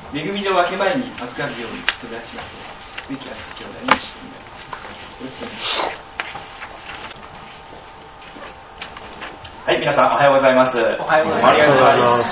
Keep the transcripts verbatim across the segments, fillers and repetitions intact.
恵みの分け前に預かるようにお願いしますので、鈴木敦兄弟にしてみます。よろしくお願いします。 はい、皆さんおはようございます。 おはようございます。 ありがとうございます。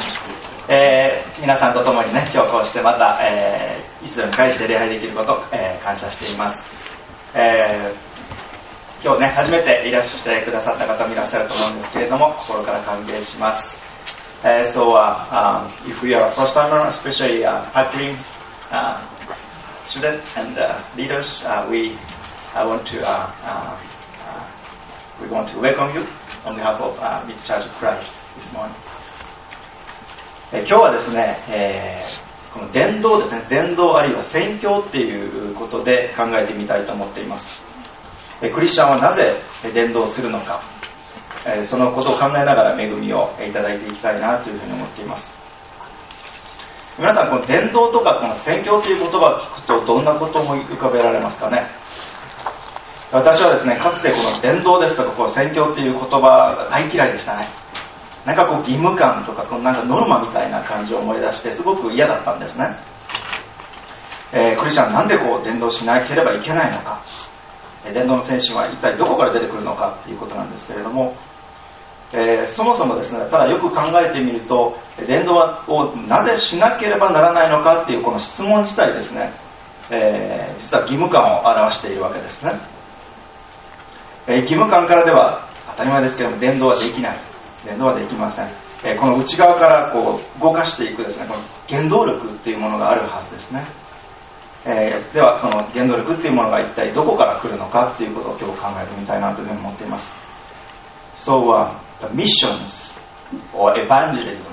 えー、皆さんと共にね、今日こうしてまた、えー、いつでも返して礼拝できることを、えー、感謝しています。えー、今日ね、初めていらっしゃってくださった方もいらっしゃると思うんですけれども、心から歓迎します。Uh, so, uh, um, if we are first timer, especially uh, Pipeline uh, student and uh, leaders, uh, we I want to uh, uh, uh, we want to welcome you on behalf of uh, Mid Church of Christ this morning. え今日はですね、えー、この伝道ですね、伝道あるいは宣教っていうことで考えてみたいと思っています。えクリスチャンはなぜ伝道するのか。そのことを考えながら恵みをいただいていきたいなというふうに思っています。皆さん、この伝道とかこの宣教という言葉を聞くとどんなことを思い浮かべられますかね。私はですね、かつてこの伝道ですとかこの宣教という言葉が大嫌いでしたね。なんかこう義務感とかこのなんかノルマみたいな感じを思い出してすごく嫌だったんですね。えー、クリスチャンなんでこう伝道しなければいけないのか、伝道の精神は一体どこから出てくるのかということなんですけれども、えー、そもそもですね、ただよく考えてみると、伝道をなぜしなければならないのかっていうこの質問自体ですね、えー、実は義務感を表しているわけですね。えー、義務感からでは当たり前ですけれども伝道はできない、伝道はできません。えー、この内側からこう動かしていくですね、この原動力っていうものがあるはずですね。えー、ではこの原動力っていうものが一体どこから来るのかっていうことを今日考えてみたいなというふうに思っています。So, uh, the missions or evangelism.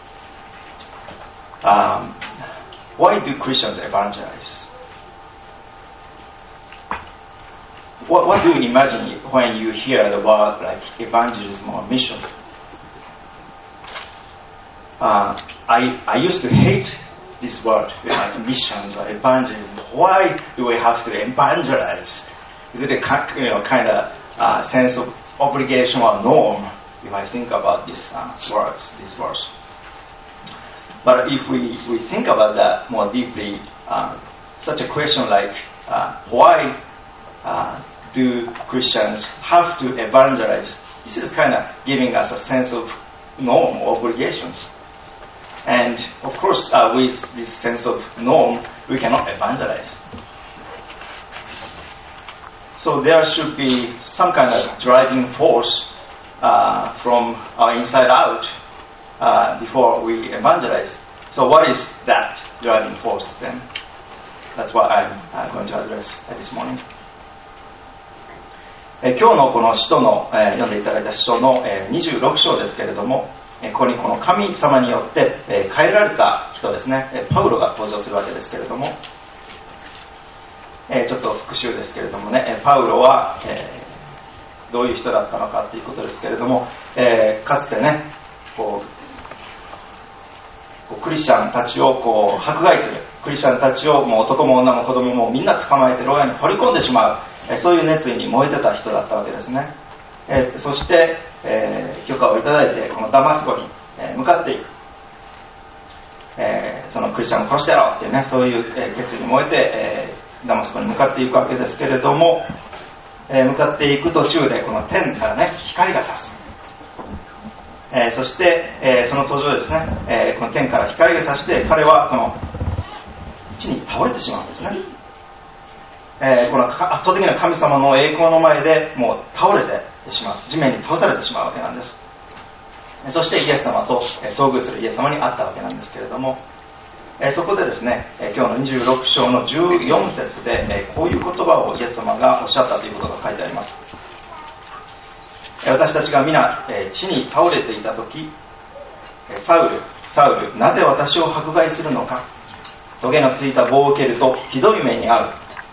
Um, why do Christians evangelize? What, what do you imagine when you hear the word like evangelism or mission? Uh, I, I used to hate this word, like missions or evangelism. Why do we have to evangelize? Is it a you know, kind of uh, sense of obligation or norm if I think about these uh, words, these words? But if we, we think about that more deeply, uh, such a question like uh, why uh, do Christians have to evangelize? This is kind of giving us a sense of norm or obligations. And of course, uh, with this sense of norm, we cannot evangelize. So there should be some kind of driving force uh, from our inside out uh, before we evangelize. So what is that driving force then? That's what I'm uh, going to address uh, this morning. え今日のこの使徒の、えー、読んでいただいた使徒の、えー、にじゅうろく章ですけれども、えー、ここにこの神様によって、えー、変えられた人ですね、えー、パウロが登場するわけですけれども、えー、ちょっと復習ですけれどもね、パウロは、えー、どういう人だったのかということですけれども、えー、かつてねこう、こうクリスチャンたちをこう迫害する、クリスチャンたちをもう男も女も子供もみんな捕まえて牢屋に放り込んでしまう、えー、そういう熱意に燃えてた人だったわけですね。えー、そして、えー、許可をいただいてこのダマスコに、えー、向かっていく。えー、そのクリスチャンを殺してやろうっていうね、そういう、えー、決意に燃えて、えーダマスコに向かっていくわけですけれども、えー、向かっていく途中でこの天からね光が差す、えー、そして、えー、その途上でですね、えー、この天から光が差して彼はこの地に倒れてしまうんですね。えー、この圧倒的な神様の栄光の前でもう倒れてしまう、地面に倒されてしまうわけなんです。そしてイエス様と遭遇するイエス様に会ったわけなんですけれども、えー、そこでですね、えー、今日のにじゅうろく章のじゅうよん節で、えー、こういう言葉をイエス様がおっしゃったということが書いてあります。えー、私たちが皆、えー、地に倒れていた時、えー、サウル、サウル、なぜ私を迫害するのか、トゲのついた棒を受けるとひどい目に遭う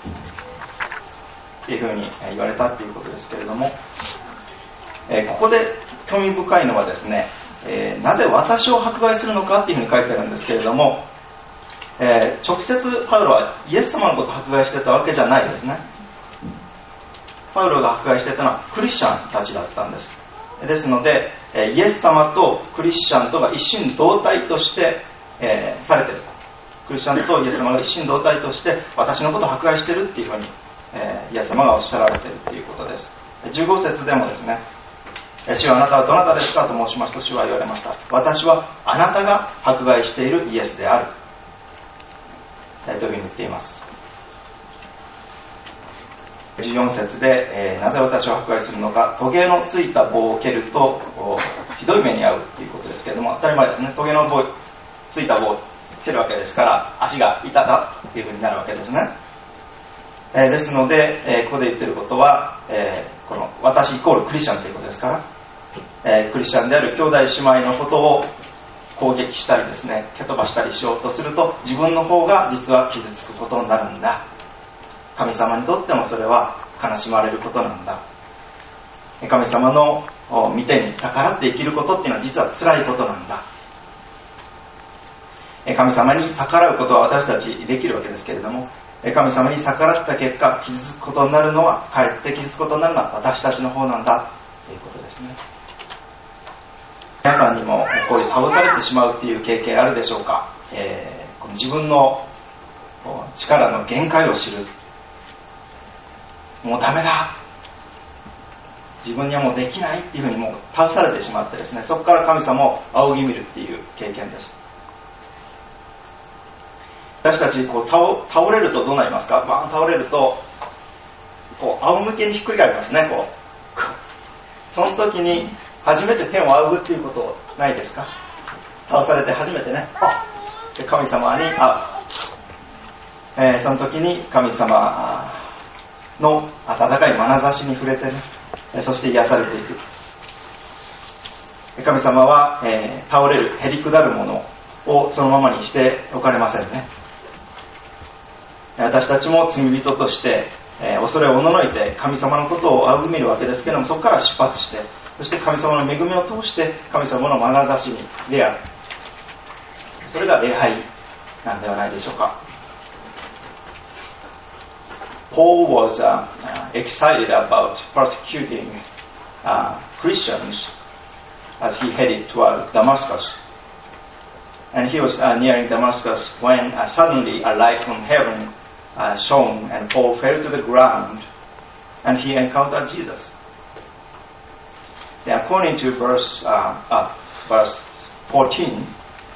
というふうに言われたということですけれども、えー、ここで興味深いのはですね、えー、なぜ私を迫害するのかというふうに書いてあるんですけれども、えー、直接パウロはイエス様のことを迫害してたわけじゃないですね。パウロが迫害してたのはクリスチャンたちだったんです。ですので、イエス様とクリスチャンとが一心同体として、えー、されているクリスチャンとイエス様が一心同体として私のことを迫害してるっていうふうに、えー、イエス様がおっしゃられているということです。じゅうご節でもですね、主はあなたはどなたですかと申しますと、主は言われました。私はあなたが迫害しているイエスである、というふうに言っています。じゅうよん節で、えー、なぜ私を迫害するのか、トゲのついた棒を蹴るとひどい目に遭うということですけれども、当たり前ですね。トゲの棒ついた棒を蹴るわけですから足が痛だっていうふうになるわけですね。えー、ですので、えー、ここで言ってることは、えー、この私イコールクリスチャンということですから、えー、クリスチャンである兄弟姉妹のことを攻撃したりですね、蹴飛ばしたりしようとすると、自分の方が実は傷つくことになるんだ。神様にとってもそれは悲しまれることなんだ。神様の御手に逆らって生きることっていうのは実は辛いことなんだ。神様に逆らうことは私たちできるわけですけれども、神様に逆らった結果傷つくことになるのは、かえって傷つくことになるのは私たちの方なんだということですね。皆さんにもこういう倒されてしまうっていう経験あるでしょうか。えー、この自分の力の限界を知る、もうダメだ、自分にはもうできないっていうふうにもう倒されてしまってですね、そこから神様を仰ぎ見るっていう経験です。私たちこう 倒, 倒れるとどうなりますか。バーン倒れるとこう仰向けにひっくり返りますね。こうその時に初めて天を仰ぐっていうことないですか。倒されて初めてね、あで神様に会う、えー、その時に神様の温かい眼差しに触れてね、そして癒されていく。神様は、えー、倒れる、へりくだるものをそのままにしておかれませんね。私たちも罪人として、えー、恐れをおののいて神様のことを仰ぎ見るわけですけれども、そこから出発して、そして神様の恵みを通して神様の眼差しに出会う。それが礼拝なんではないでしょうか。Paul was uh, uh, excited about persecuting uh, Christians as he headed toward Damascus. And he was uh, nearing Damascus when uh, suddenly a light from heaven uh, shone, and Paul fell to the ground and he encountered Jesus. Then according to verse, uh, uh, verse fourteen,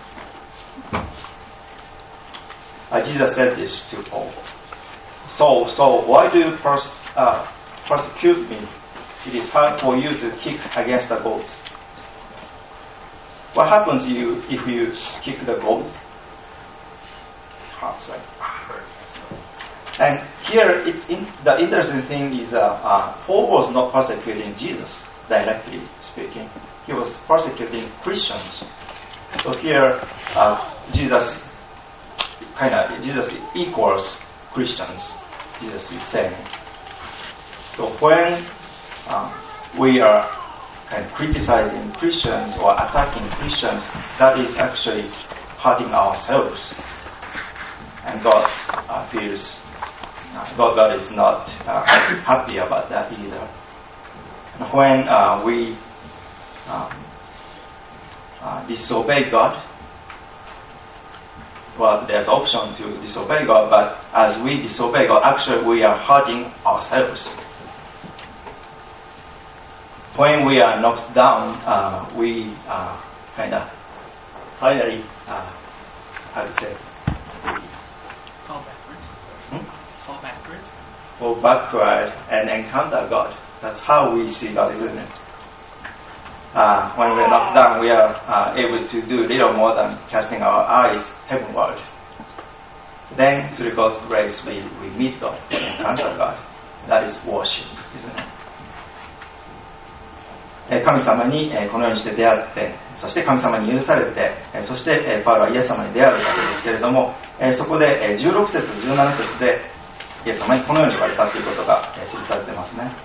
uh, Jesus said this to Paul.So, so why do you pers- uh, persecute me? It is hard for you to kick against the goats. What happens to you if you kick the goats? Hurts, right? And here, it's in, the interesting thing is uh, uh, Paul was not persecuting Jesus directly speaking. He was persecuting Christians. So here, uh, Jesus kind of Jesus equals Christians. Jesus is saying. So when um, we are kind of criticizing Christians or attacking Christians, that is actually hurting ourselves, and God uh, feels uh, God, God is not uh, happy about that either. And when uh, we um, uh, disobey God, well, there's option to disobey God, but as we disobey God, actually we are hurting ourselves. When we are knocked down, uh, we uh, kind of finally, uh, how to say, fall backwards. Hmm? Fall backwards. Fall backward and encounter God. That's how we see God, isn't it? Uh, when we're knocked down, we are uh, able to do little more than casting our eyes heavenward. Then, through God's grace, we, we meet God, encounter God. That is worship, isn't it? 神様にこのようにして出会って、そして神様に許されて、そしてパウロはイエス様に出会うわけですけれども、そこでじゅうろく節、じゅうなな節でイエス様にこのように言われたということが記されていますね。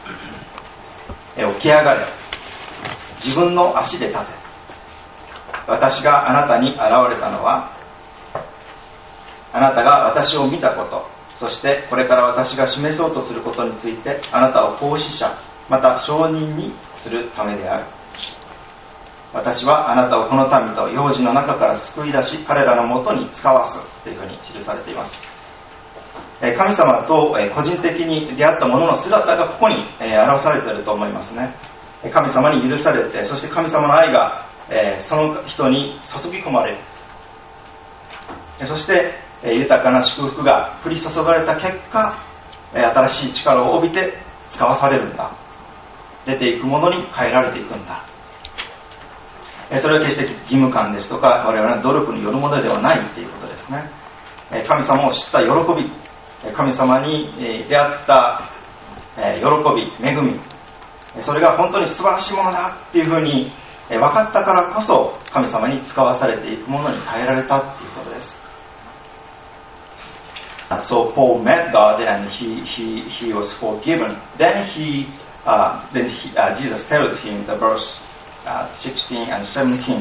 起き上がれ、自分の足で立て、私があなたに現れたのは、あなたが私を見たこと、そしてこれから私が示そうとすることについてあなたを奉仕者、また証人にするためである。 私はあなたをこの民と幼児の中から救い出し、彼らのもとに使わすというふうに記されています。神様と個人的に出会った者の姿がここに表されていると思いますね。神様に許されて、そして神様の愛がその人に注ぎ込まれる。そして豊かな祝福が降り注がれた結果、新しい力を帯びて使わされるんだ。出ていくものに変えられていくんだ。それは決して義務感ですとか我々の努力によるものではないということですね。神様を知った喜び、神様に出会った喜び、恵み、それが本当に素晴らしいものだっていうふうに分かったからこそ、神様に使わされていくものに変えられたっていうことです。So Paul met God and he he he was forgiven. Then he uh, then he, uh, Jesus tells him the verse uh, sixteen and seventeen.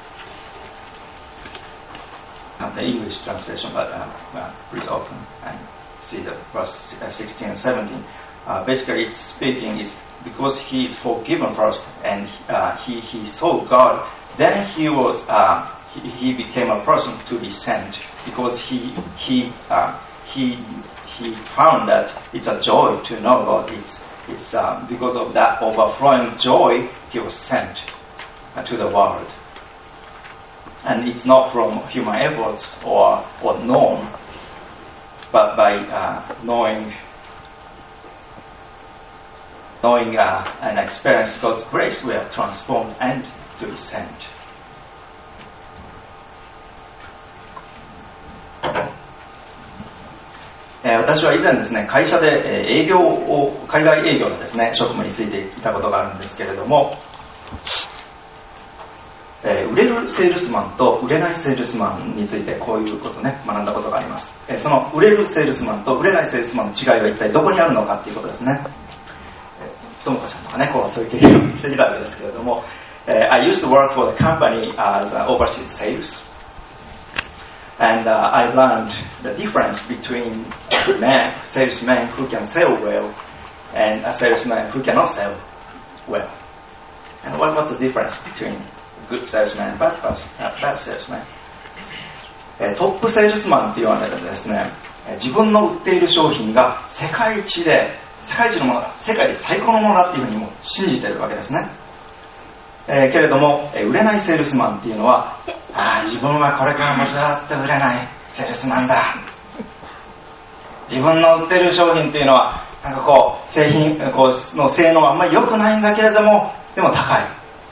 Uh, the English translation, but uh, uh, please open and see the verse sixteen and seventeen. Uh, basically, it's speaking is because he is forgiven first, and uh, he he saw God. Then he was uh, he, he became a person to be sent because he he uh, he he found that it's a joy to know God. It's it's um, because of that overflowing joy he was sent uh, to the world. And it's not from human efforts or, or norm, but by uh, knowing, knowing uh, and experience God's grace, we are transformed and to be sent. えー、私は以前ですね、会社で、えー、営業を、海外営業のですね、職務についていたことがあるんですけれども、えー、売れるセールスマンと売れないセールスマンについてこういうことをね、学んだことがあります。えー、その売れるセールスマンと売れないセールスマンの違いは一体どこにあるのかっていうことですね。ともこちゃんとかね、こうそういう経験をしてきたわけですけれども、えー、I used to work for the company as uh, overseas sales, and uh, I learned the difference between a man, salesman who can sell well, and a salesman who cannot sell well. And what, what's the difference between good salesman and bad, bad salesman? トップセールスマンというのはですね、自分の売っている商品が世界一で、世界一のものだ、世界で最高のものだっていうふうにも信じているわけですね。えー、けれども、売れないセールスマンっていうのは、ああ、自分はこれからもずっと売れないセールスマンだ。自分の売ってる商品っていうのは、なんかこう、製品こうの性能はあんまり良くないんだけれども、でも高い。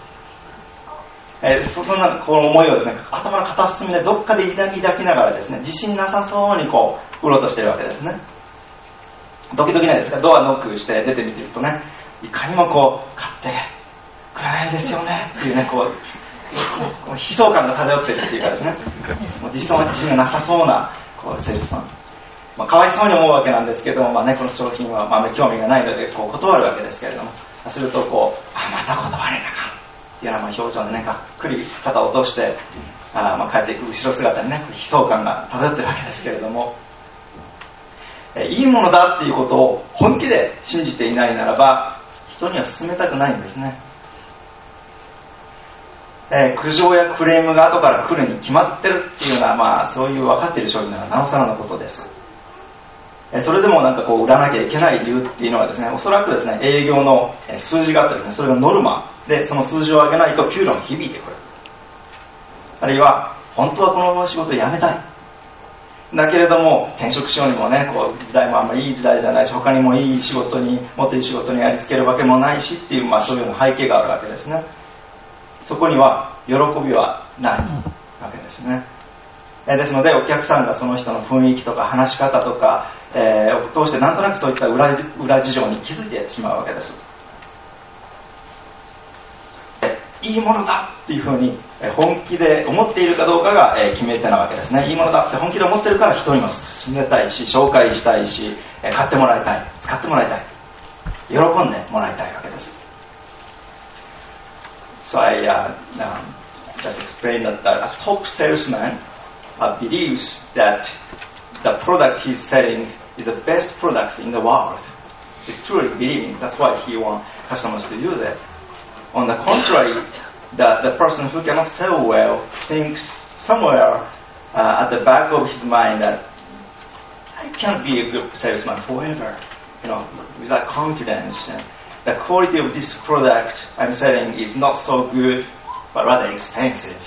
えー、そ, そんなこの思いをですね、頭の片隅でどっかで抱き抱きながらですね、自信なさそうにこう、売ろうとしてるわけですね。ドキドキないですか？ドアノックして出てみてるとね、いかにもこう、買ってくれないんですよねっていうね、こう、こう悲壮感が漂ってるっていうかですね、もう自信自信がなさそうなこうセールスマン。まあ、かわいそうに思うわけなんですけども、まあね、この商品はまああまり興味がないのでこう断るわけですけれども、するとこう、あ、また断れたかっていうようなまあ表情でね、がっくり肩を落として、あまあ帰っていく後ろ姿にね、悲壮感が漂ってるわけですけれども、えいいものだっていうことを本気で信じていないならば、人には勧めたくないんですね。えー、苦情やクレームが後から来るに決まってるっていうような、まあそういう分かっている商品ならなおさらのことです。えー、それでもなんかこう売らなきゃいけない理由っていうのはですね、おそらくですね、営業の数字があってですね、それがノルマで、その数字を上げないと給料に響いてくる。あるいは、本当はこの仕事を辞めたい。だけれども、転職しようにもね、こう時代もあんまりいい時代じゃないし、他にもいい仕事に、もっといい仕事にありつけるわけもないしっていう、まあそういうような背景があるわけですね。そこには喜びはないわけですね。ですので、お客さんがその人の雰囲気とか話し方とか、えー、を通してなんとなくそういった 裏, 裏事情に気づいてしまうわけです。いいものだっていうふうに本気で思っているかどうかが決め手なわけですね。いいものだって本気で思ってるから人にも勧めたいし、紹介したいし、買ってもらいたい、使ってもらいたい、喜んでもらいたいわけです。So I uh, um, just explained that a top salesman uh, believes that the product he's selling is the best product in the world. He's truly believing. That's why he wants customers to use it. On the contrary, that the person who cannot sell well thinks somewhere uh, at the back of his mind that I can't be a good salesman forever, you know, without confidence. And the quality of this product I'm selling is not so good, but rather expensive.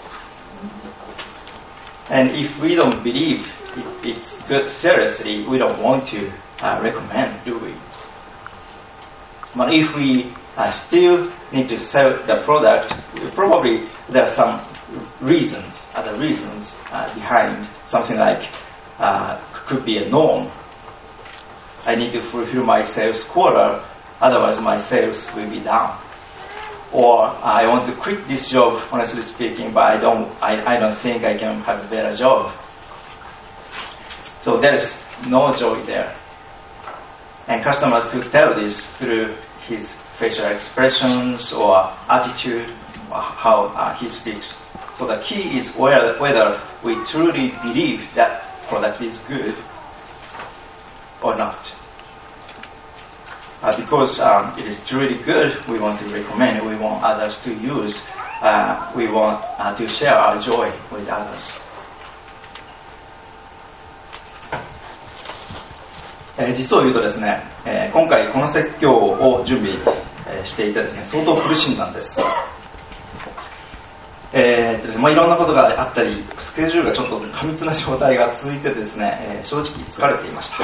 And if we don't believe it's good seriously, we don't want to uh, recommend, do we? But if we uh, still need to sell the product, probably there are some reasons, other reasons uh, behind something like uh, could be a norm. I need to fulfill my sales quota, otherwise my sales will be down. Or I want to quit this job, honestly speaking, but I don't, I, I don't think I can have a better job. So there is no joy there. And customers could tell this through his facial expressions or attitude, or how uh, he speaks. So the key is whether, whether we truly believe that product is good or not. Uh, because um, it is truly good, we want to recommend, we want others to use, uh, we want uh, to share our joy with others. えー、実を言うとですね、えー、今回この説教を準備、えー、していてですね、相当苦しんだんです。えーとですねまあ、いろんなことがあったり、スケジュールがちょっと過密な状態が続いてですね、えー、正直疲れていました。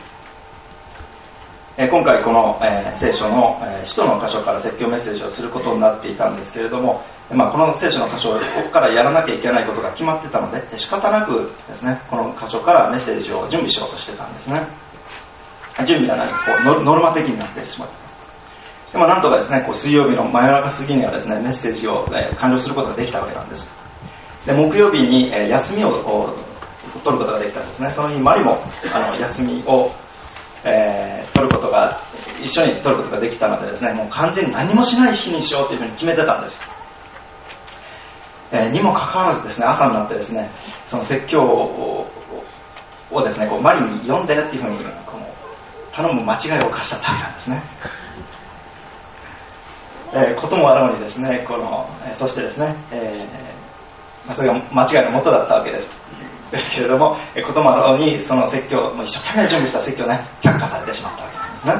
えー、今回この、えー、聖書の、えー、使徒の箇所から説教メッセージをすることになっていたんですけれども、まあ、この聖書の箇所をここからやらなきゃいけないことが決まってたので、仕方なくですね、この箇所からメッセージを準備しようとしてたんですね。準備が何かこうノルマ的になってしまった。でもなんとかですね、こう水曜日の真夜中過ぎにはですね、メッセージを、えー、完了することができたわけなんです。で、木曜日に、えー、休みを取ることができたんですね。その日マリもあの休みを、えー、取ることが一緒に取ることができたのでですね、もう完全に何もしない日にしようというふうに決めてたんです。えー、にもかかわらずですね、朝になってですね、その説教を、をですね、こうマリに読んでっていうふうにこの頼む間違いを犯しちゃったわけなんですね。えー、こともあろうにですね、この、えー、そしてですね、えーまあ、それが間違いの元だったわけです。ですけれども、えー、こともあろうにその説教、もう一生懸命準備した説教をね、却下されてしまったわけなんですね。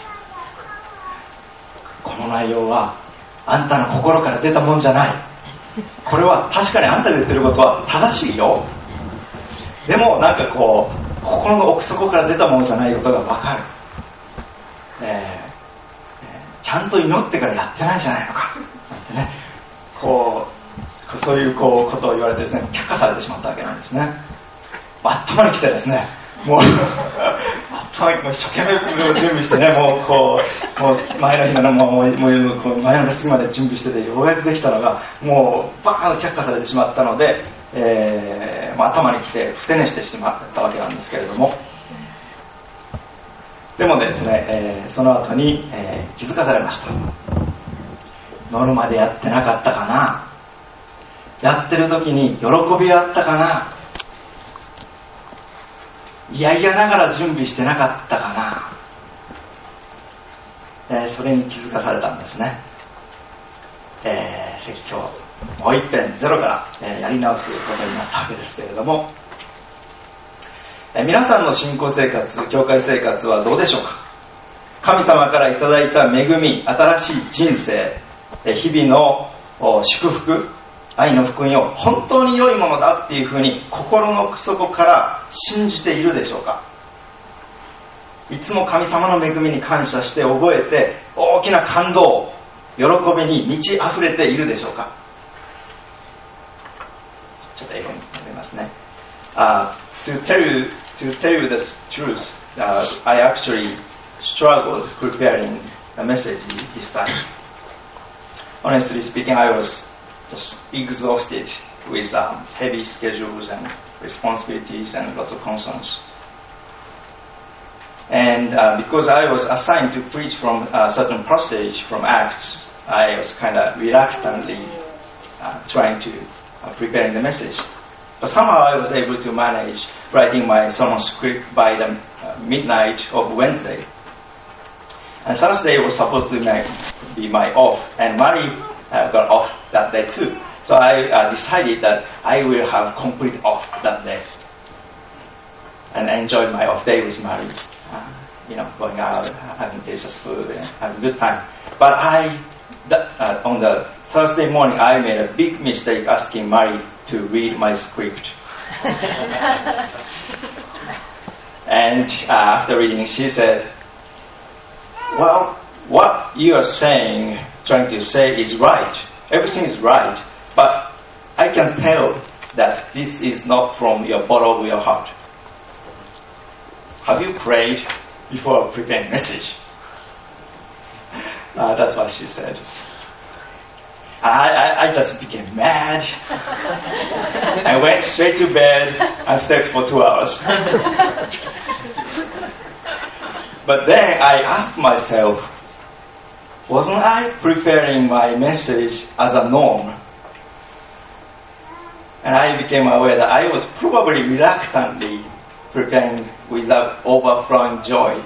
この内容はあんたの心から出たもんじゃない。これは確かにあんたが言ってることは正しいよ。でもなんかこう心の奥底から出たものじゃないことが分かる。えーえー、ちゃんと祈ってからやってないじゃないのかなんてね、こうそういうこうことを言われてですね、却下されてしまったわけなんですね。頭に来てですね、もう頭に一生懸命準備してね、もうこうもう前の日のもうもうこう前の日まで準備しててようやくできたのがもうバーンと却下されてしまったので、えーまあ、頭に来てふて寝してしまったわけなんですけれども、でもですね、えー、その後に、えー、気づかされました。ノルマでやってなかったかな、やってる時に喜びはあったかな、いやいやながら準備してなかったかな、えー、それに気づかされたんですね。えー、説教もう一遍ゼロから、えー、やり直すことになったわけですけれども、えー、皆さんの信仰生活、教会生活はどうでしょうか。神様からいただいた恵み、新しい人生、えー、日々の祝福、愛の福音を本当に良いものだっていうふうに心の奥底から信じているでしょうか。いつも神様の恵みに感謝して覚えて大きな感動、喜びに満ち溢れているでしょうか。ちょっと英語に読みますね。Uh, to tell you, to tell you the truth, uh, I actually struggled preparing a message this time. Honestly speaking, I was just exhausted with um, heavy schedules and responsibilities and lots of concerns. And uh, because I was assigned to preach from a certain passage from Acts, I was kind of reluctantly uh, trying to uh, prepare the message. But somehow I was able to manage writing my sermon script by the uh, midnight of Wednesday. And Thursday was supposed to be my off, and Mary uh, got off that day too. So I uh, decided that I will have complete off that day and enjoy my off day with Mary. Uh, you know, going out, having delicious food, and having a good time. But I, that, uh, on the Thursday morning, I made a big mistake asking Mary to read my script. And uh, after reading, she said, well, what you are saying, trying to say is right. Everything is right. But I can tell that this is not from your bottom of your heart. Have you prayed before preparing message? Uh, that's what she said. I, I, I just became mad. I went straight to bed and slept for two hours. But then I asked myself, wasn't I preparing my message as a norm? And I became aware that I was probably reluctantly preparing without overflowing joy.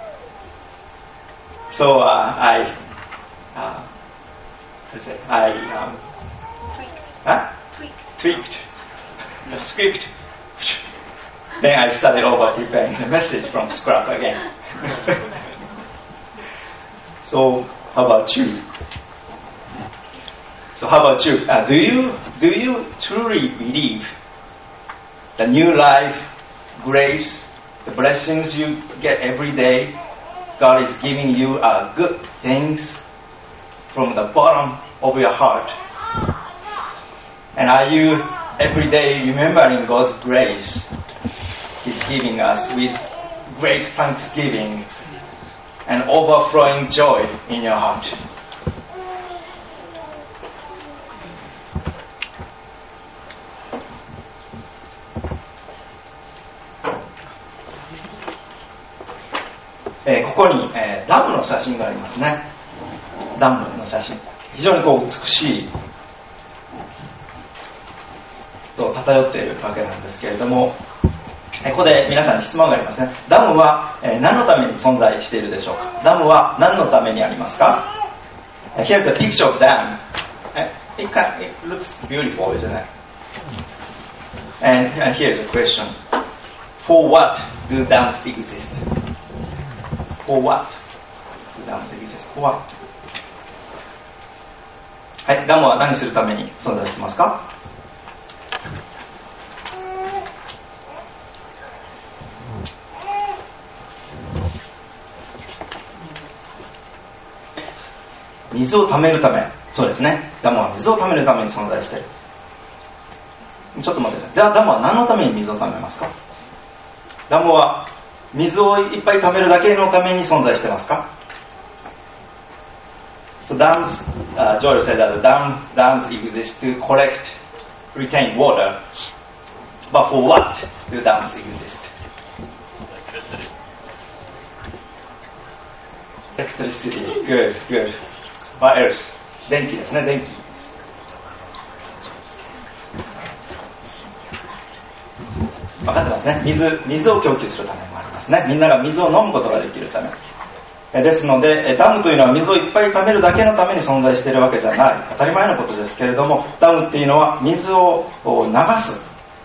So uh, I, uh, I say, I um, tweaked. Huh? Tweaked. Tweaked the script. Then I started over preparing the message from scrap again. So how about you? So how about you? Uh, do you do you truly believe the new life, grace, the blessings you get every day, God is giving you uh, good things from the bottom of your heart? And are you every day remembering God's grace He's giving us with great thanksgiving and overflowing joy in your heart?えー、ここに、えー、ダムの写真がありますね。ダムの写真。非常にこう美しいと漂っているわけなんですけれども、えー、ここで皆さんに質問がありますね。ダムは、えー、何のために存在しているでしょうか。ダムは何のためにありますか。uh, Here's a picture of dam. It, can, it looks beautiful, isn't it? And, and here's a question. For what do dams exist? For what? Dams exist. For what? はい、ダムは何するために存在してますか？水を貯めるため。そうですね。ダムは水を貯めるために存在している。ちょっと待ってください。じゃあダムは何のために水を貯めますか？ダムは水をいっぱい貯めるだけのために存在してますか？ So dams, uh, Joel said that the dam, dams exist to collect, retain water. But for what do dams exist? Electricity. Electricity. Good, good. What else? 電気ですね、電気。分かってますね。水、水を供給するためもありますね。みんなが水を飲むことができるため。ですので、ダムというのは水をいっぱい貯めるだけのために存在しているわけじゃない。当たり前のことですけれども、ダムっていうのは水を流す。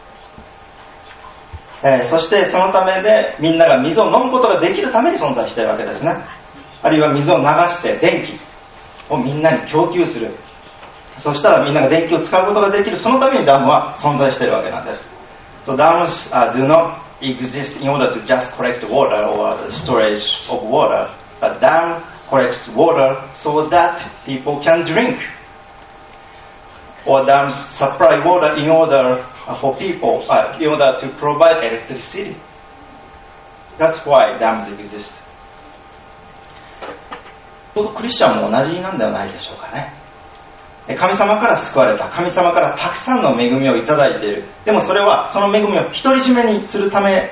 えー、そしてそのためでみんなが水を飲むことができるために存在しているわけですね。あるいは水を流して電気をみんなに供給する。そしたらみんなが電気を使うことができる。そのためにダムは存在しているわけなんです。So dams uh, do not exist in order to just collect water or the storage of water, but dam collects water so that people can drink. Or dams supply water in order uh, for people, uh, in order to provide electricity. That's why dams exist. クリスチャンも同じなんではないでしょうかね。神様から救われた。神様からたくさんの恵みをいただいている。でもそれはその恵みを独り占めにするため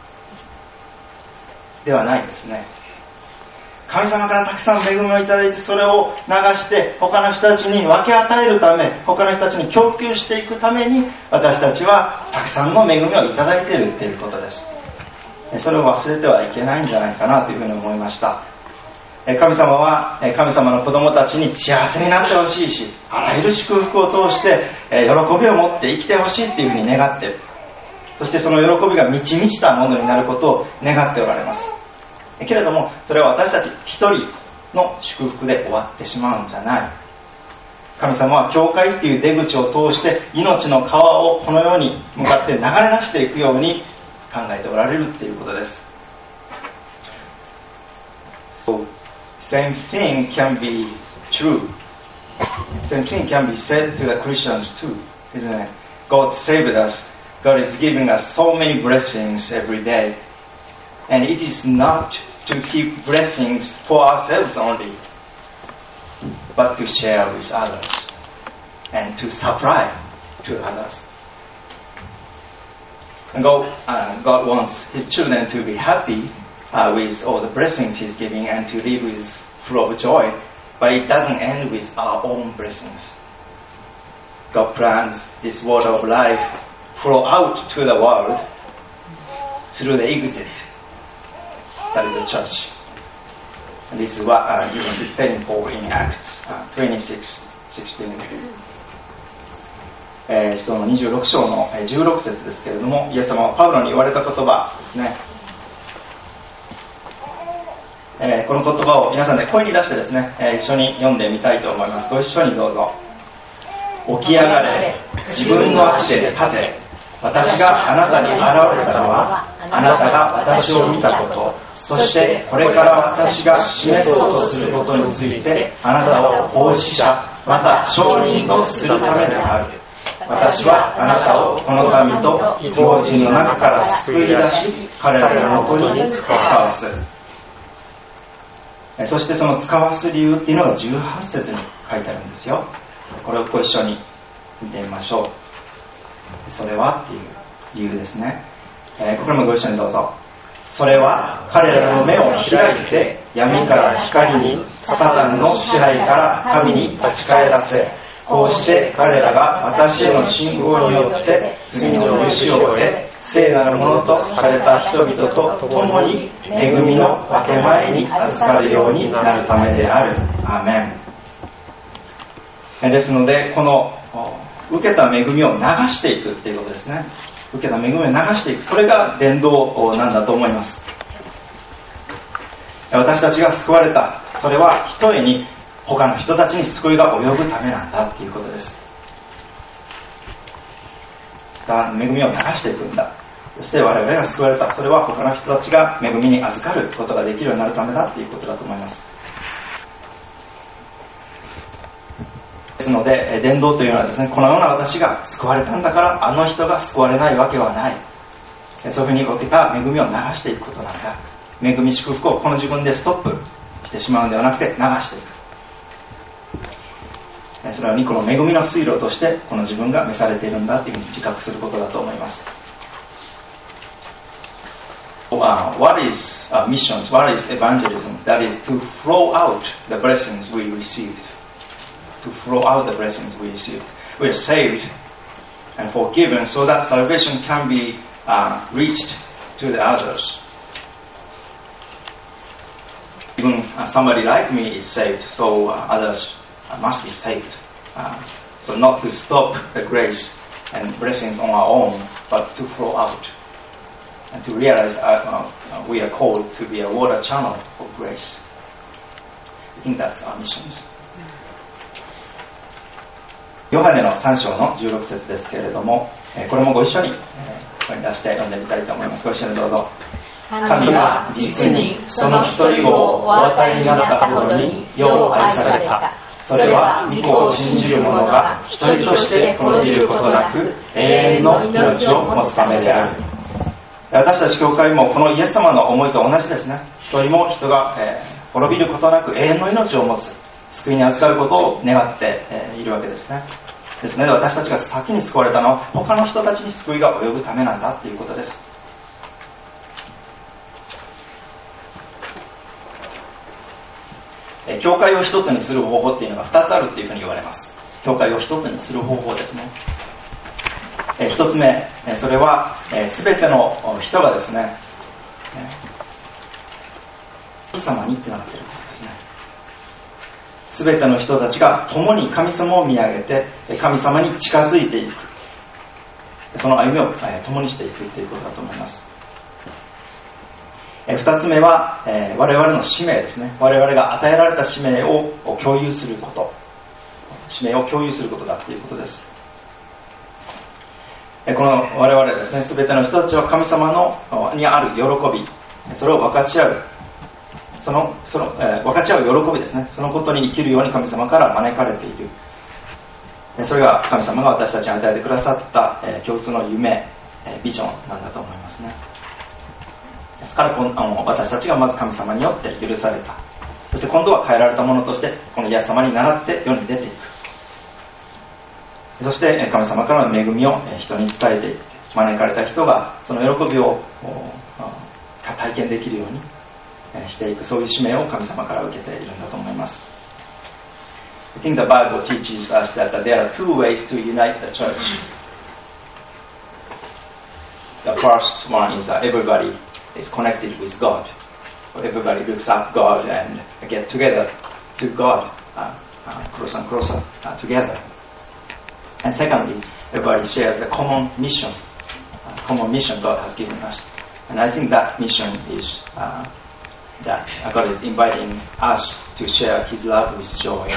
ではないんですね。神様からたくさん恵みをいただいてそれを流して他の人たちに分け与えるため、他の人たちに供給していくために私たちはたくさんの恵みをいただいているということです。それを忘れてはいけないんじゃないかなというふうに思いました。 神様は神様の子供たちに幸せになってほしいし、あらゆる祝福を通して喜びを持って生きてほしいっていうふうに願っている。そしてその喜びが満ち満ちたものになることを願っておられます。けれどもそれは私たち一人の祝福で終わってしまうんじゃない。神様は教会っていう出口を通して命の川をこの世に向かって流れ出していくように考えておられるっていうことです。So, same thing can be true. Same thing can be said to the Christians too, isn't it? God saved us. God is giving us so many blessings every day. And it is not to keep blessings for ourselves only, but to share with others and to supply to others. And God, uh, God wants His children to be happy uh, with all the blessings He's giving and to live with full of joy, but it doesn't end with our own blessings. God plans this word of life flow out to the world through the exit. That is the church. And this is what uh, Jesus is telling Paul in Acts uh, twenty-six sixteen. えー、使徒のにじゅうろく章のじゅうろく節ですけれども、イエス様はパウロに言われた言葉ですね。えー、この言葉を皆さんで声に出してですね、えー、一緒に読んでみたいと思います。ご一緒にどうぞ。起き上がれ、自分の足で立て。私があなたに現れたのは、あなたが私を見たこと、そしてこれから私が示そうとすることについて、あなたを奉仕者、また証人とするためである。私はあなたをこの民と異邦人の中から救い出し、彼らのもとに使わす。そしてその使わす理由っていうのがじゅうはち節に書いてあるんですよ。これをご一緒に見てみましょう。それはっていう理由ですね。えー、これもご一緒にどうぞ。それは彼らの目を開いて闇から光に、サタンの支配から神に立ち返らせ、こうして彼らが私への信仰によって罪の許しを得、聖なるものとされた人々と共に恵みの分け前に預かるようになるためである。アーメン。ですのでこの受けた恵みを流していくっていうことですね。受けた恵みを流していく、それが伝道なんだと思います。私たちが救われた、それはひとえに他の人たちに救いが及ぶためなんだっていうことです。恵みを流していくんだ。そして我々が救われた、それは他の人たちが恵みに預かることができるようになるためだっていうことだと思います。ですので伝道というのはですね、このような私が救われたんだからあの人が救われないわけはない、そういうふうに受けた恵みを流していくことなんだ。恵み祝福をこの自分でストップしてしまうんではなくて流していく、それはにこの恵みの水路としてこの自分が召されているんだというふうに自覚することだと思います。Uh, what is uh, missions? What is evangelism? That is to flow out the blessings we received.To flow out the blessings we received. We are saved and forgiven so that salvation can be uh, reached to the others. Even uh, somebody like me is saved, so uh, others uh, must be saved. Uh, so not to stop the grace and blessings on our own, but to flow out. And to realize uh, uh, we are called to be a water channel of grace. I think that's our missions.ヨハネのさん章のじゅうろく節ですけれども、これもご一緒に声に出して読んでみたいと思います。ご一緒にどうぞ。神は実にその一人子をお与えになったほどによう愛された。それは御子を信じる者が一人として滅びることなく永遠の命を持つためである。私たち教会もこのイエス様の思いと同じですね。一人も人が、えー、滅びることなく永遠の命を持つ、救いに預かることを願って、えー、いるわけですね。ですので私たちが先に救われたのは他の人たちに救いが及ぶためなんだということです。えー、教会を一つにする方法っていうのが二つあるっていうふうに言われます。教会を一つにする方法ですね。えー、一つ目、えー、それは、えー、全ての人がですね、えー神様につながっているということですね。すべての人たちが共に神様を見上げて神様に近づいていく、その歩みを共にしていくということだと思います。二つ目は我々の使命ですね。我々が与えられた使命を共有すること、使命を共有することだということです。この我々ですね、すべての人たちは神様のにある喜び、それを分かち合う、そのその、えー、分かち合う喜びですね。そのことに生きるように神様から招かれている。それが神様が私たちに与えてくださった、えー、共通の夢、えー、ビジョンなんだと思いますね。ですからこのあの私たちがまず神様によって許された。そして今度は変えられたものとしてこのイエス様に倣って世に出ていく。そして神様からの恵みを人に伝えていって、招かれた人がその喜びを体験できるようにしていく、そういう使命を神様から受けているんだと思います。I think the Bible teaches us that there are two ways to unite the church. The first one is that everybody is connected with God. Everybody looks up God and get together to God, uh, uh, closer and closer uh, together. And secondly, everybody shares the common mission, uh, common mission God has given us. And I think that mission is uh, that God is inviting us to share His love with joy.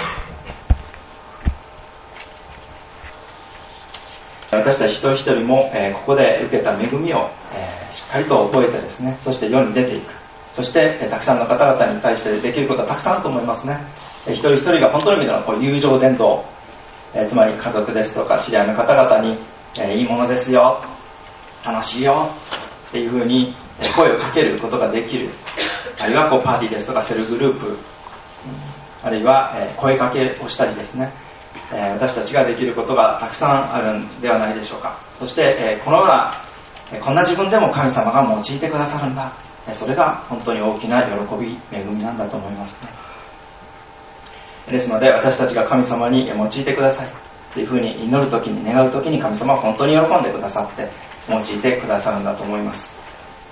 私たち一人一人も、えー、ここで受けた恵みを、えー、しっかりと覚えてですね、そして世に出ていく。そして、えー、たくさんの方々に対してできることはたくさんあると思いますね。えー、一人一人が本当の意味でのこう友情伝道、えー、つまり家族ですとか知り合いの方々に、えー、いいものですよ、楽しいよっていうふうに声をかけることができる。あるいはこうパーティーですとかセルグループ、あるいは、えー、声かけをしたりですね、えー、私たちができることがたくさんあるんではないでしょうか。そして、えー、このような、えー、こんな自分でも神様が用いてくださるんだ、えー、それが本当に大きな喜び、恵みなんだと思いますね。ですので私たちが神様に用いてくださいというふうに祈るときに、願うときに神様は本当に喜んでくださって用いてくださるんだと思います。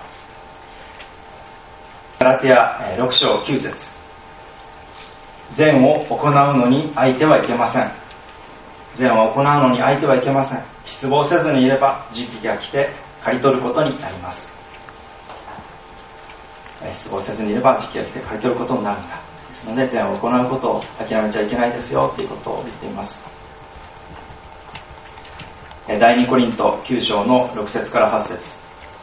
ガラテヤろく章きゅう節、善を行うのに相手はいけません。善を行うのに相手はいけません。失望せずにいれば時期が来て刈り取ることになります。失望せずにいれば時期が来て刈り取ることになるんだ。ですので善を行うことを諦めちゃいけないですよということを言っています。第二コリントきゅう章のろく節からはち節、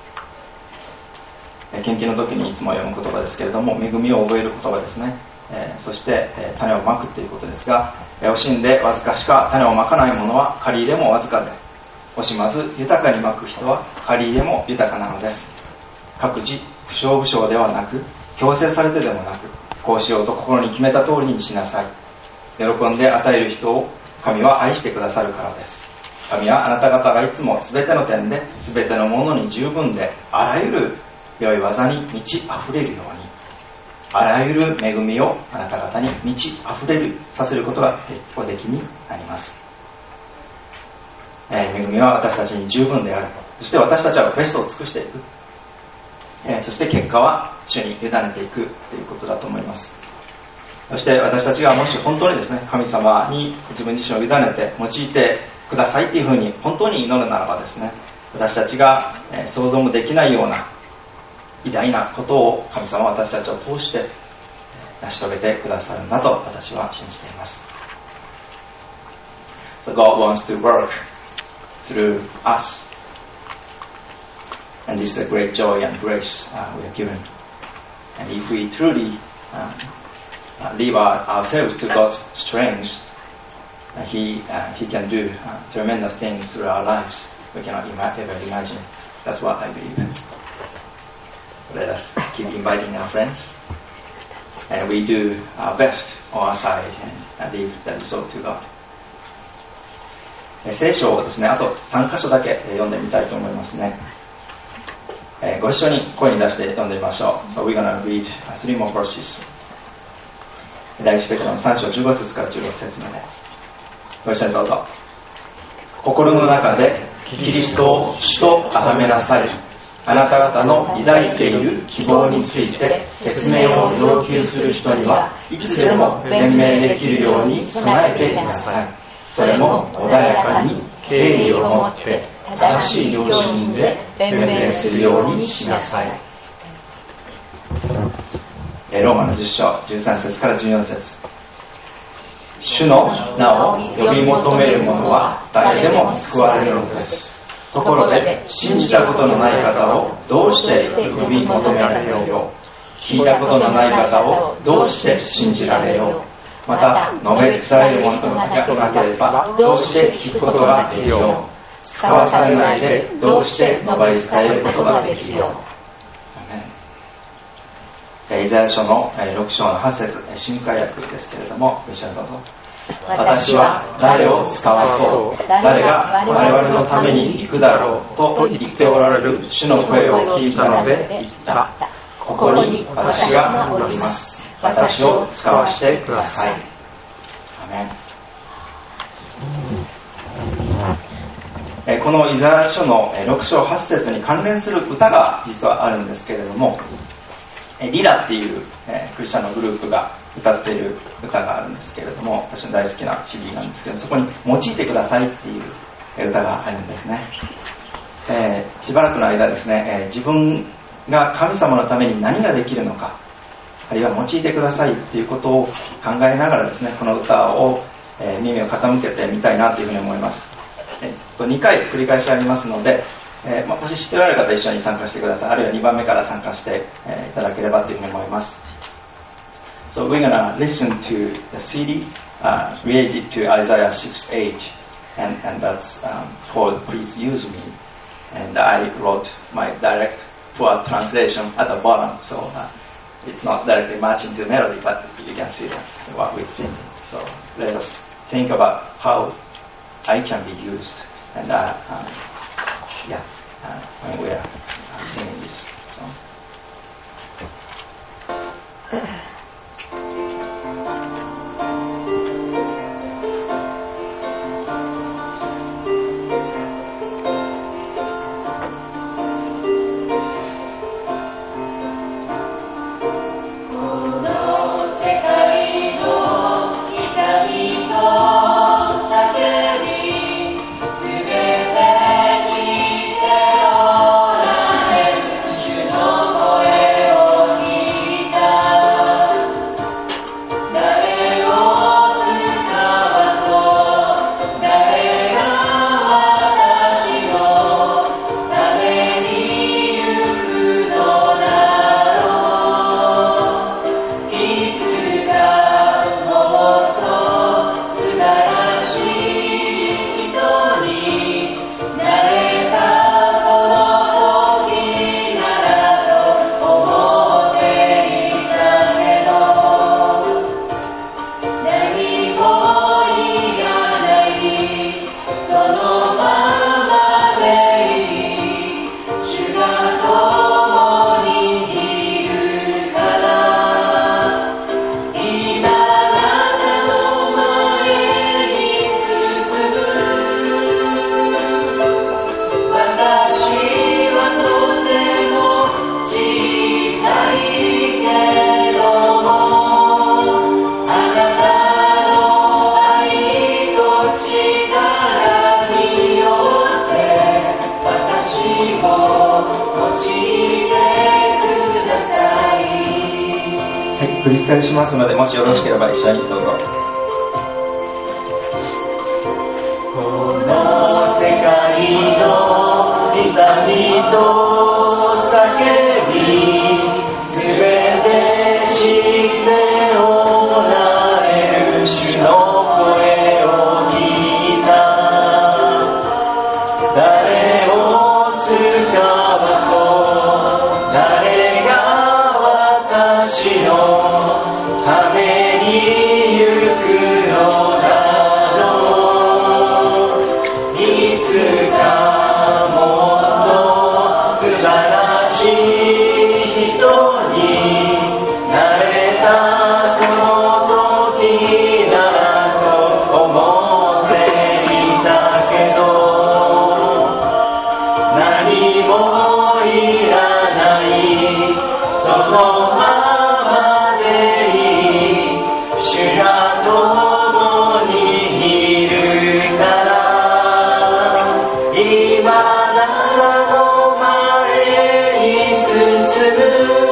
献金の時にいつも読む言葉ですけれども、恵みを覚える言葉ですね。えー、そして、えー、種をまくということですが、えー、惜しんでわずかしか種をまかない者は借り入れもわずかで、惜しまず豊かにまく人は借り入れも豊かなのです。各自不償不償ではなく、強制されてでもなく、こうしようと心に決めた通りにしなさい。喜んで与える人を神は愛してくださるからです。神はあなた方がいつもすべての点で、すべてのものに十分で、あらゆる良い技に満ち溢れるように、あらゆる恵みをあなた方に満ち溢れるさせることがおできになります。えー、恵みは私たちに十分である。そして私たちはベストを尽くしていく。えー、そして結果は主に委ねていくということだと思います。そして私たちがもし本当にですね、神様に自分自身を委ねて用いてくださいっていうふうに本当に祈るならばですね、私たちが、えー、想像もできないような偉大なことを神様は私たちを通して成し遂げてくださるんだと私は信じています。So God wants to work through us, and this is a great joy and grace uh, we are given. And if we truly uh, uh, leave our, ourselves to God's strength, uh, He uh, He can do uh, tremendous things through our lives we cannot ima- ever imagine. That's what I believe.Let us keep inviting our friends, and we do our best on our side and leave the result to God. 聖書をですね、あとさん箇所だけ読んでみたいと思いますね。ご一緒に声に出して読んでみましょう。So we're gonna read three more verses. 第一ペテロのさん章じゅうご節からじゅうろく節まで。ご一緒にどうぞ。心の中でキリストを主と崇めなさい。 あなた方の抱いている希望について説明を要求する人にはいつでも弁明できるように備えていなさい。それも穏やかに敬意を持って正しい良心で弁明するようにしなさい。ローマのじゅっ章じゅうさん節からじゅうよん節。主の名を呼び求める者は誰でも救われるのです。ところで信じたことのない方をどうして呼び求められよう。聞いたことのない方をどうして信じられよう。また述べ伝える者がなければどうして聞くことができよう。使わされないでどうして述べ伝えることができるよう。イザヤ書のろく章のはち節、新海訳ですけれども、ご一緒にどうぞ。私は誰を使わそう、誰が我々のために行くだろうと言っておられる主の声を聞いたので言った。ここに私がおります。私を使わせてください。アメン。このイザヤ書のろく章はち節に関連する歌が実はあるんですけれども、リラっていう、えー、クリスチャンのグループが歌っている歌があるんですけれども、私の大好きな シーディー なんですけど、そこに用いてくださいっていう歌があるんですね。えー、しばらくの間ですね、えー、自分が神様のために何ができるのか、あるいは用いてくださいっていうことを考えながらですね、この歌を、えー、耳を傾けてみたいなというふうに思います。えー、とにかい繰り返しありますので、えー、もし知っておられる方一緒に参加してください。あるいはにばんめから参加して、えー、いただければというふうに思います。So we're gonna listen to the シーディー、uh, related to Isaiah six eight, and, and that's um, called Please Use Me. And I wrote my direct poor translation at the bottom, so uh, it's not directly matching to the melody, but you can see that, what we sing. So let us think about how I can be used. And uh, um, yeah, uh, when we are uh, singing this song. 繰り返しますので、もしよろしければ一緒にどうぞ。この世界の痛みと叫び、すべて知っておられる主の声を聞いた。誰を使わそう、誰が私のために行くのだろう。いつかもっと素晴らしい人になれたその時ならと思っていたけど、何も言進む。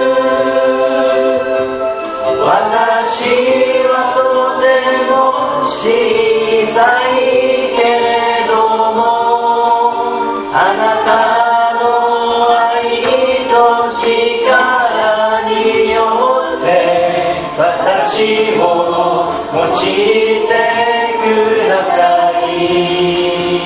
私はとても小さいけれども、あなたの愛と力によって私を用いてください。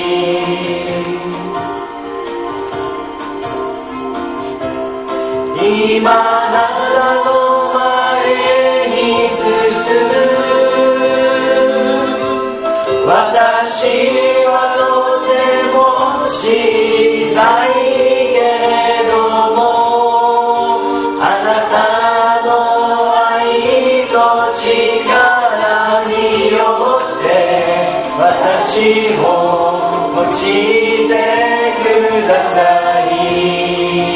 今あなたの前に進む。私はとても小さいけれども、あなたの愛と力によって私を用いてください。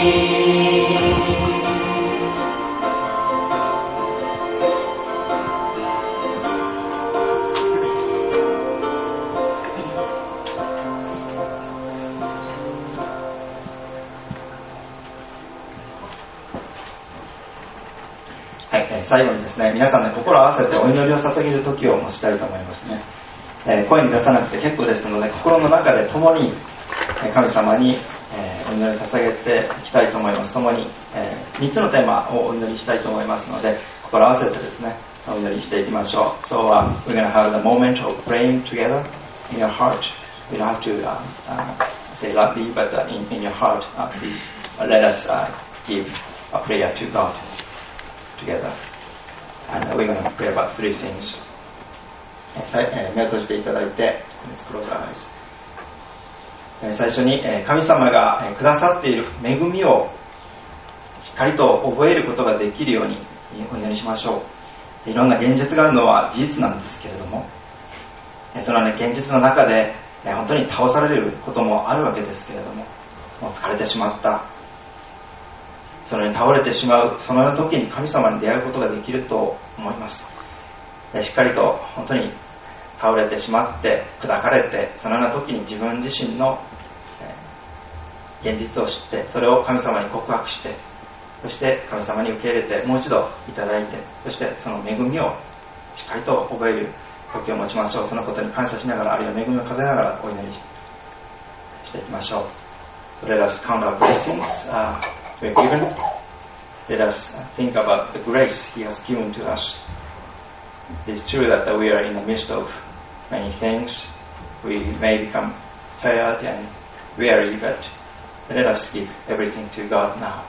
最後にですね、皆さんで心を合わせてお祈りを捧げる時を持ちたいと思いますね。えー、声に出さなくて結構ですので、心の中で共に神様に、えー、お祈りを捧げていきたいと思います。共に、えー、みっつのテーマをお祈りしたいと思いますので、心を合わせてですね、お祈りしていきましょう。So、uh, we're going to have the moment of praying together in your heart. You don't have to、uh, uh, say loudly, but、uh, in, in your heart, uh, please uh, let us、uh, give a prayer to God together.And we're going to pray about three things. 目を閉じていただいて、Let's close our eyes. 最初に神様がくださっている恵みをしっかりと覚えることができるようにお祈りしましょう。いろんな現実があるのは事実なんですけれども、その、ね、現実の中で本当に倒されることもあるわけですけれども、もう疲れてしまった。そのように倒れてしまう、そのような時に神様に出会うことができると思います。しっかりと本当に倒れてしまって砕かれて、そのような時に自分自身の現実を知って、それを神様に告白して、そして神様に受け入れてもう一度いただいて、そしてその恵みをしっかりと覚える時を持ちましょう。そのことに感謝しながら、あるいは恵みを数えながらお祈りしていきましょう。So let us count our blessings、uh, we're given. Let us think about the grace He has given to us. It's true that we are in the midst of many things. We may become tired and weary, but let us give everything to God now.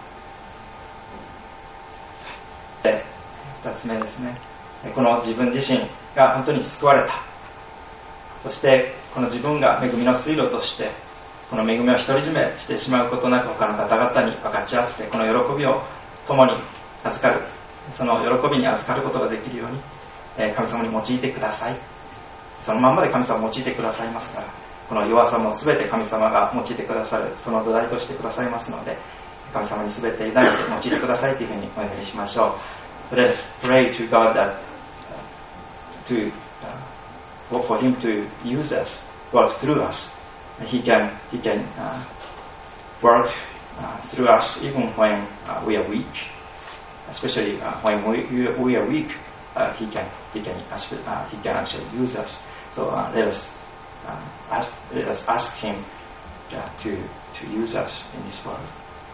で、二つ目ですね。この自分自身が本当に救われた。そしてこの自分が恵みの水路としてこの恵みを独り占めしてしまうことなく、他の方々に分かち合って、この喜びを共に預かる、その喜びに預かることができるように、えー、神様に用いてください。そのまんまで神様を用いてくださいますから、この弱さも全て神様が用いてくださる、その土台としてくださいますので、神様に全て委ねて用いてくださいというふうにお祈りしましょう。Let us pray to God that to uh, for Him to use us, work through us.He can, he can uh, work uh, through us even when uh, we are weak. Especially uh, when we, we are weak, uh, he can he can uh, he can actually use us. So uh, let us uh, ask let us ask him uh, to to use us in this world.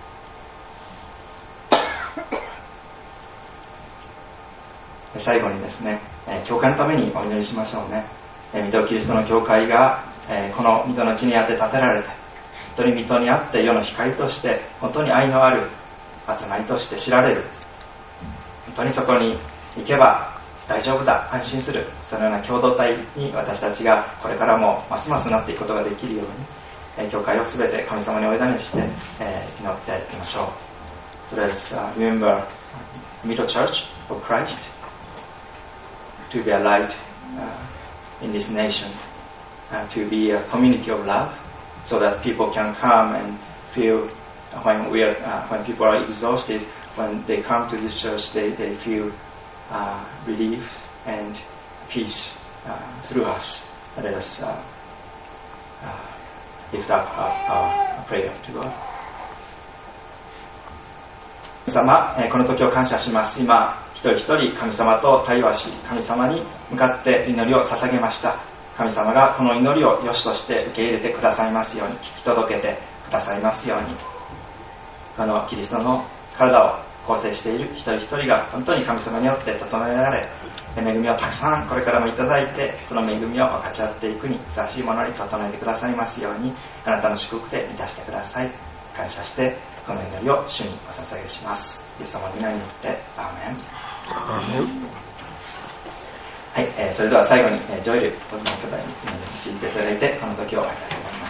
最後にですね、教会のためにお祈りしましょうね。御戸キリストの教会がこの御戸の地にあって建てられて、本当に御戸にあって世の光として、本当に愛のある集まりとして知られる。本当にそこに行けば大丈夫だ、安心する、そのような共同体に私たちがこれからもますますなっていくことができるように、教会をすべて神様にお委ねして、えー、祈っていきましょう。So let us、uh, remember Middle Church of Christ to be a light、uh, in this nation、uh, to be a community of love, so that people can come and feel when we are、uh, when people are exhausted, when they come to this church, they they feel、uh, relief and peace、uh, through us. Let us、uh, uh, lift up our, our prayer to God. 様、この時を感謝します。今一人一人神様と対話し、神様に向かって祈りを捧げました。神様がこの祈りを良しとして受け入れてくださいますように、聞き届けてくださいますように、このキリストの体を構成している一人一人が本当に神様によって整えられ、恵みをたくさんこれからもいただいて、その恵みを分かち合っていくにふさわしいものに整えてくださいますように、あなたの祝福で満たしてください。感謝してこの祈りを主にお捧げします。イエス様の皆によってアーメン。アーメン。はい、えー、それでは最後に、えー、ジョエル小妻兄弟に祈りを用いていただいて、この時を終わりたいと思います。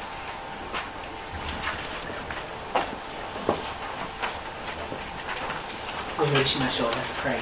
お祈りしましょう。Let's pray.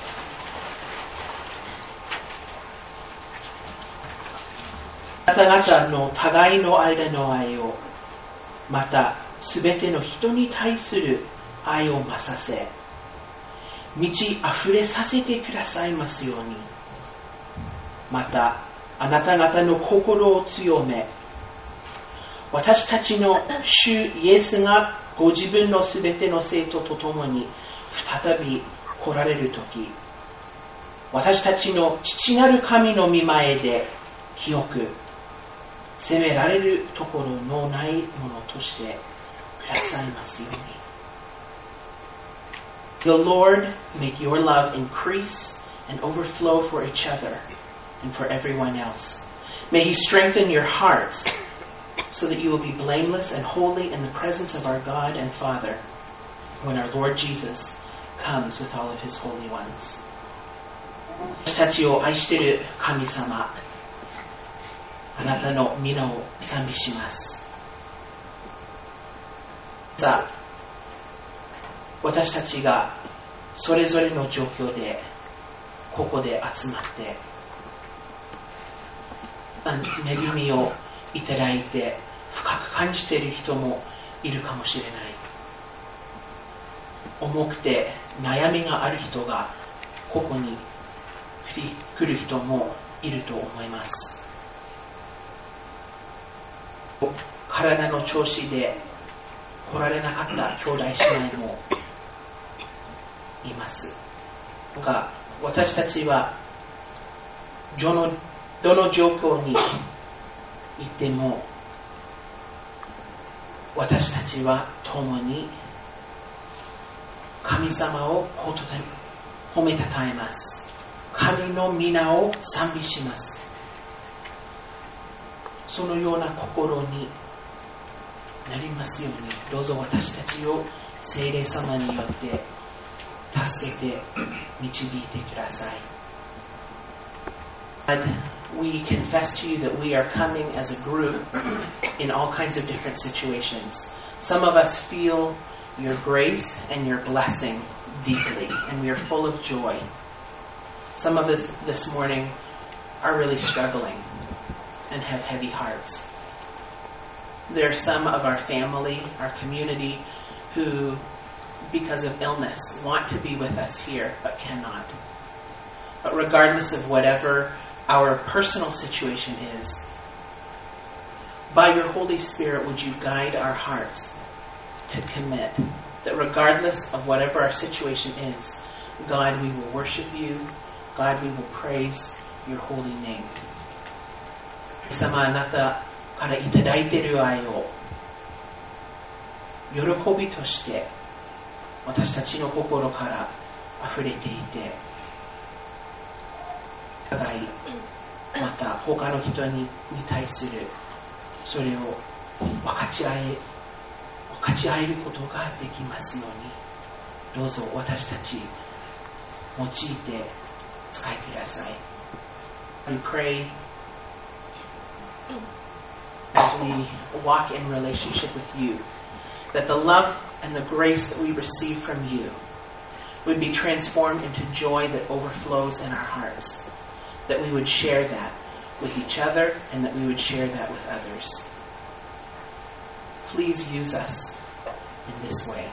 あなた方の互いの間の愛を、またすべての人に対する愛を増させ、満ち溢れさせてくださいますように。またあなた方の心を強め、私たちの主イエスがご自分のすべての生徒と共に再び来られるとき、私たちの父なる神の御前で清く責められるところのないものとしてくださいますように。The Lord make your love increase and overflow for each other and for everyone else. May He strengthen your hearts so that you will be blameless and holy in the presence of our God and Father when our Lord Jesus comes with all of His holy ones. 私たちを愛している神様、あなたの皆を賛美します。さあ、私たちがそれぞれの状況でここで集まって恵みをいただいて深く感じている人もいるかもしれない。重くて悩みがある人がここに来る人もいると思います。体の調子で来られなかった兄弟姉妹もいます。が私たちはどの、どの状況にいても私たちは共に神様を褒めたたえます。神の皆を賛美します。そのような心になりますように、どうぞ私たちを聖霊様によって助けて導いてください。And we confess to you that we are coming as a group in all kinds of different situations. Some of us feel your grace and your blessing deeply, and we are full of joy. Some of us this morning are really struggling and have heavy hearts. There are some of our family, our community, who, because of illness, want to be with us here but cannot. But regardless of whatever our personal situation is, by your Holy Spirit, would you guide our hearts to commit that regardless of whatever our situation is, God, we will worship you. God, we will praise your holy name. 神様、あなたからいただいている愛を喜びとして私たちの心から溢れていて、互いまた他の人に対するそれを分かち合え分かち合えることができますように、どうぞ私たち用いて使いください。We pray as we walk in relationship with you, that the love and the grace that we receive from you would be transformed into joy that overflows in our hearts, that we would share that with each other and that we would share that with others. Please use us in this way.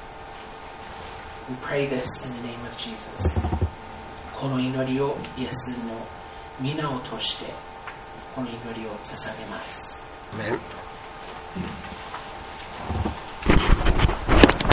We pray this in the name of Jesus. この祈りをイエスの皆を通してこの祈りを捧げます。 Amen.